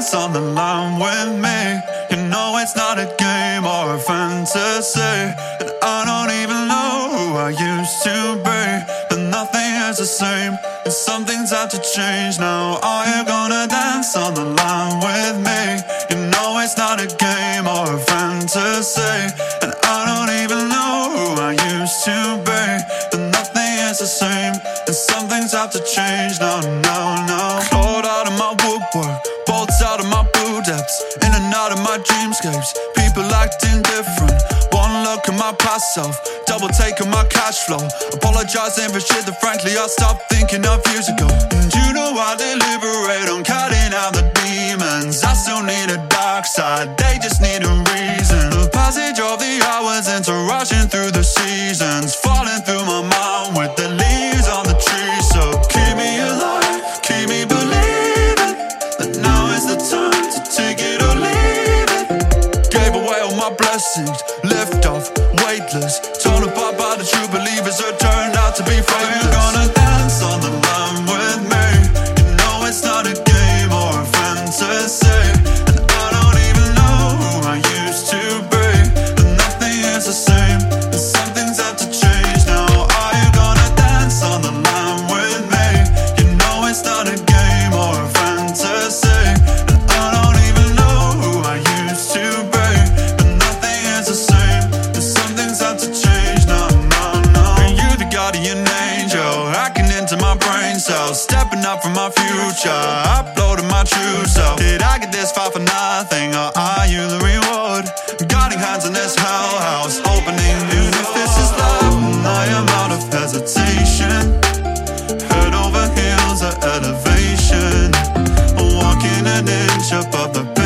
dance on the line with me. You know it's not a game or a fantasy, and I don't even know who I used to be, but nothing is the same, and some things have to change now. Are you gonna dance on the line with me? You know it's not a game or a fantasy, and I don't even know who I used to be, but nothing is the same, and some things have to change now, now, now. Clawed out of my woodwork, bolts out of my boot depths, in and out of my dreamscapes, people acting different. One look at my past self, double taking my cash flow, apologizing for shit that frankly I stopped thinking of years ago. And you know I deliberate on cutting out the demons. I still need a dark side, they just need a reason. The passage of the hours into rushing through the seasons, falling through my mind with the leaves on the tree. So keep me alive, keep me believing that now is the time to take it or leave it. Gave away all my blessings, left off weightless, torn apart by the true believers who turned out to be faithless. Are you gonna dance on the line with me? You know it's not a game or a fantasy, and I don't even know who I used to be, but nothing is the same, and some things have to change now. Are you gonna dance on the line with me? You know it's not a game or a fantasy, and I don't even know who I used to be, but nothing is the same, and some things have to change now, now, now. And you the guardian angel, hacking into my brain cells, stepping up from my future, uploading my true self. Did I get this far for nothing, or are you the reward? Guiding hands in this hell house, opening. And if this is love, I am out of hesitation, head over heels at elevation, walking an inch above the